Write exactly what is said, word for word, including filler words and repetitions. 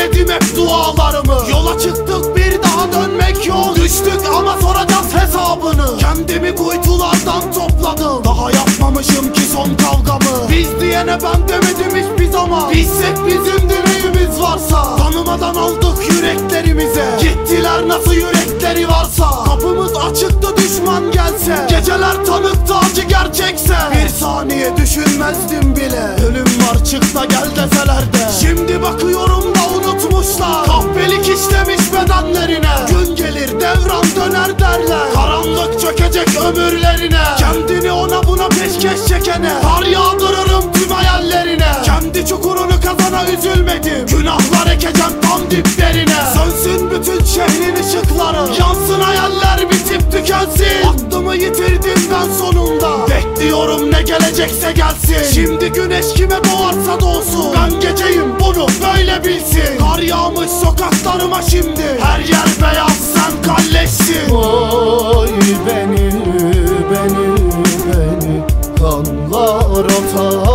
söyledim hep dualarımı. Yola çıktık, bir daha dönmek yok. Düştük ama soracağız hesabını. Kendimi kuytulardan topladım, daha yapmamışım ki son kavgamı. Biz diyene ben demedim hiçbir zaman. Bizsek bizim dileğimiz varsa. Tanımadan aldık yüreklerimize, gittiler nasıl yürekleri varsa. Kapımız açıktı düşman gelse, geceler tanıktı acı gerçekse. Bir saniye düşünmezdim bile, ölüm var çık da gel deseler de. Şimdi bakıyorum da unutmuşlar, kahpelik işlemiş bedenlerine. Gün gelir devran döner derler, karanlık çökecek ömürlerine. Kendini ona buna peşkeş çekene kar yağdırırım tüm hayallerine. Kendi çukurunu kazana üzülmedim, günahlar ekeceğim tam diplerine. Sönsün bütün şehrin ışıkları, yansın hayaller bitip tükensin. Aklımı yitirdim ben sonunda, bekliyorum ne gelecekse gelsin. Şimdi güneş kime doğarsa doğsun, ben geceyim bunu böyle bilsin. Kar yağmış sokaklarıma şimdi, her yer beyaz sen kalleşsin. Oy beni, beni, beni kanlar atar.